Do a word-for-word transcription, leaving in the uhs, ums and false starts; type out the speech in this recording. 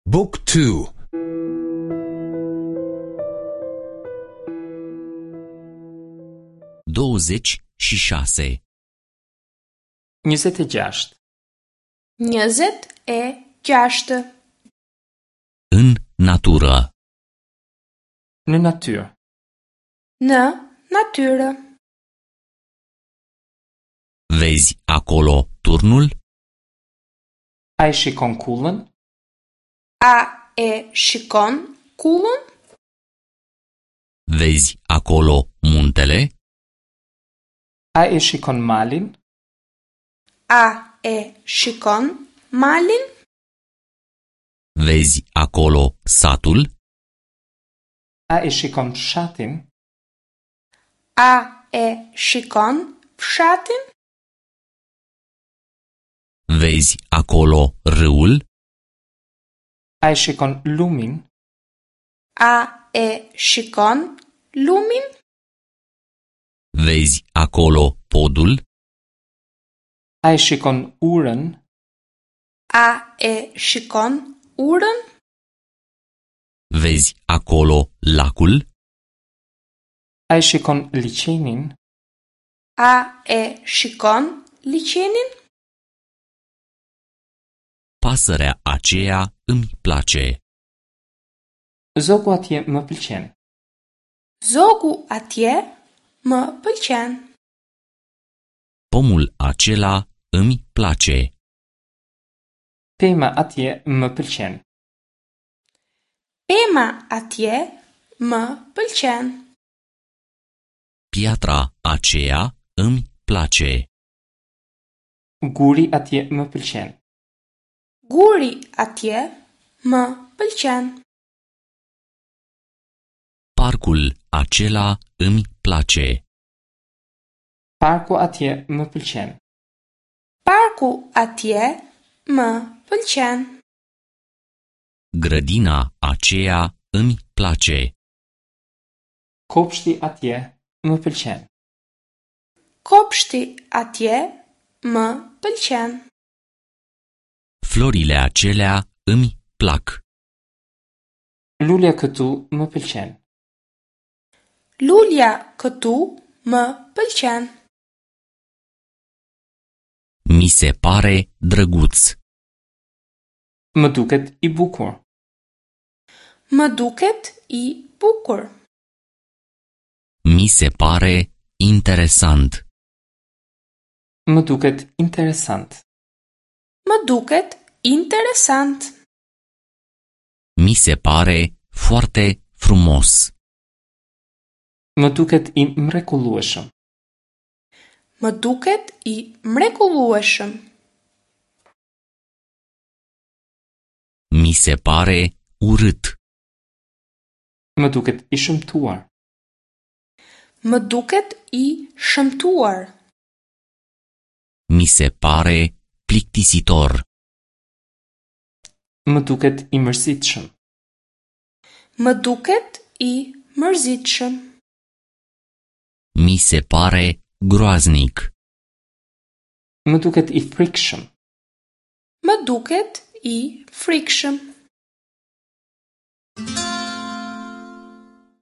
Book two. douăzeci și șase. njëzet e gjashtë. njëzet e gjashtë. În natură. Në natyrë. Në natyrë. Vezi acolo turnul? A i shikon kullën? A e shikon kullën? Vezi acolo muntele? A i shikon malin? A e shikon malin? Vezi acolo satul? A i shikon fshatin? A e shikon fshatin? Vezi acolo râul? A i shikon lumin? A e shikon lumin? Vezi acolo podul? A i shikon urën? A e shikon urën? Vezi acolo lacul? A i shikon liqenin? A e shikon liqenin? Pasărea aceea îmi place. Zogu atje më pëlqen. Zogu atje më pëlqen. Pomul acela îmi place. Pema atje më pëlqen. Pema atje më pëlqen. Piatra aceea îmi place. Guri atje më pëlqen. Guri atje më pëlqen. Parcul acela îmi place. Parku atje më pëlqen. Parku atje më pëlqen. Grădina aceea îmi place. Kopshti atje më pëlqen. Kopshti atje më pëlqen. Florile acelea îmi plac. Lulja këtu më pëlqen. Lulja këtu më pëlqen. Mi se pare drăguț. Më duket i bukur. Më duket i bukur. Mi se pare interesant. Më duket interesant. Më duket interesant. Mi se pare foarte frumos. Më duket i mrekullueshëm. Më duket i mrekullueshëm. Mi se pare urât. Më duket i shëmtuar. Më duket i shëmtuar. Mi se pare plictisitor. Më duket i mërzitshëm. Më duket i mërzitshëm. Mi se pare groaznic. Më duket i frikshëm. Më duket i frikshëm.